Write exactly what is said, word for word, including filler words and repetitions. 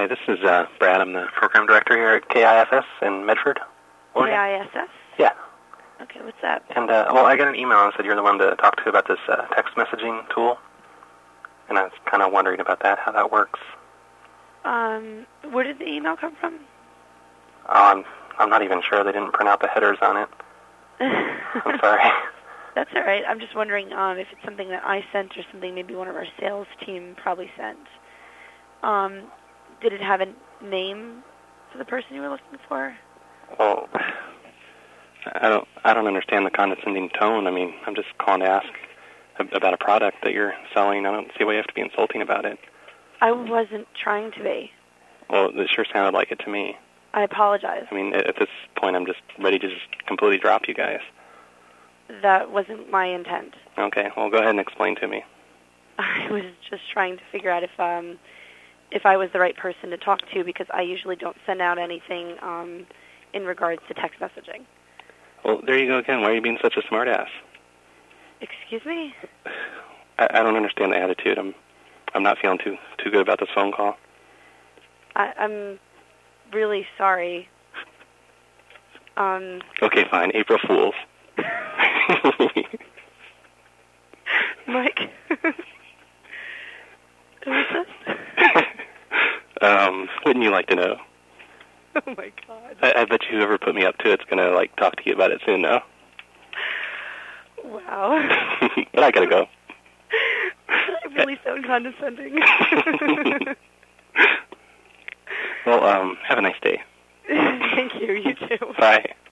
Hi, this is uh, Brad. I'm the program director here at K I S S in Medford, Oregon. K I S S? Yeah. Okay, what's that? And, uh, well, I got an email and said you're the one to talk to about this uh, text messaging tool. And I was kind of wondering about that, how that works. Um, where did the email come from? Oh, I'm, I'm not even sure. They didn't print out the headers on it. I'm sorry. That's all right. I'm just wondering um, if it's something that I sent or something maybe one of our sales team probably sent. Um, did it have a name for the person you were looking for? Well, I don't, I don't understand the condescending tone. I mean, I'm just calling to ask about a product that you're selling. I don't see why you have to be insulting about it. I wasn't trying to be. Well, it sure sounded like it to me. I apologize. I mean, at this point, I'm just ready to just completely drop you guys. That wasn't my intent. Okay, well, go ahead and explain to me. I was just trying to figure out if um, if I was the right person to talk to, because I usually don't send out anything um, in regards to text messaging. Well, there you go again. Why are you being such a smartass? Excuse me? I, I don't understand the attitude. I'm I'm not feeling too too good about this phone call. I, I'm really sorry. Um. Okay, fine. April Fools. Mike. Who is this? um, wouldn't you like to know? Oh my God. I, I bet you whoever put me up to it's gonna like talk to you about it soon now. Wow. But I gotta go. I really sound condescending. Well, um, have a nice day. Thank you. You too. Bye.